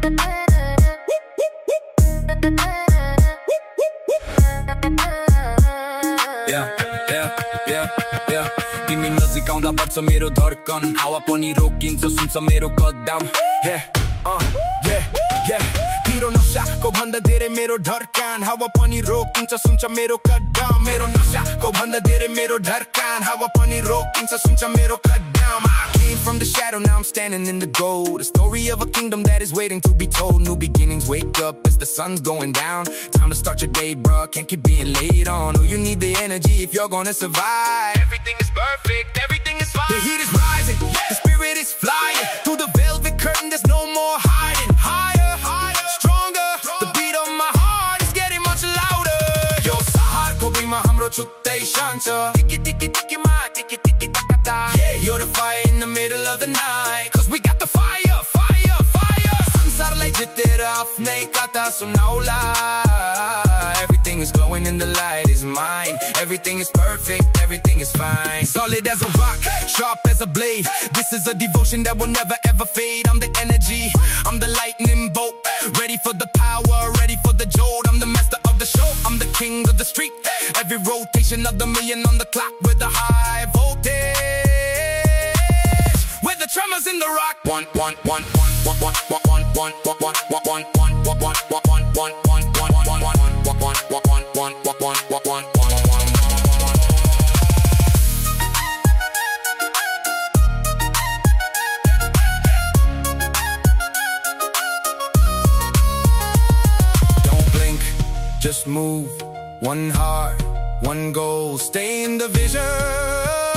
तिमी नजिक आउँदा बढ्छ मेरो धड्कन हावा पनि रोकिन्छ सुन्छ मेरो कदम तिम्रो नसाको भन्दा धेरै मेरो धड्कन हावा पनि रोकिन्छ सुन्छ मेरो कदम मेरो नसाको भन्दा धेरै मेरो धड्कन हावा पनि रोकिन्छ सुन्छ मेरो कदम I came from the shadow, now I'm standing in the gold. A story of a kingdom that is waiting to be told. New beginnings, wake up as the sun's going down. Time to start your day, bruh, can't keep being late on. Oh, you need the energy if you're gonna survive. Everything is perfect, everything is fine. The heat is rising, the spirit is flying. Through the velvet curtain, there's no more hiding. Higher, higher, stronger. The beat of my heart is getting much louder. Yo, sahar ko bhi ma hamro chutte shanta. Tiki tiki tiki ma, tiki tiki taka ta. Yeah, you're the fire in the middle of the night. Cause we got the fire, fire, fire. Sansar lai jitte raf nahi kata sunaula. Everything is glowing and the light is mine. Everything is perfect, everything is fine. Solid as a rock, sharp as a blade. This is a devotion that will never ever fade. I'm the energy, I'm the lightning bolt. Ready for the power, ready for the jolt. I'm the master of the show, I'm the king of the street. Every rotation of the million on the clock with a high voltage. With the tremors in the rock. One, one, one, one, one, one, one, one, one, one, one, one, one, one, one, one, one. Don't blink, just move. One heart, one goal. Stay in the vision.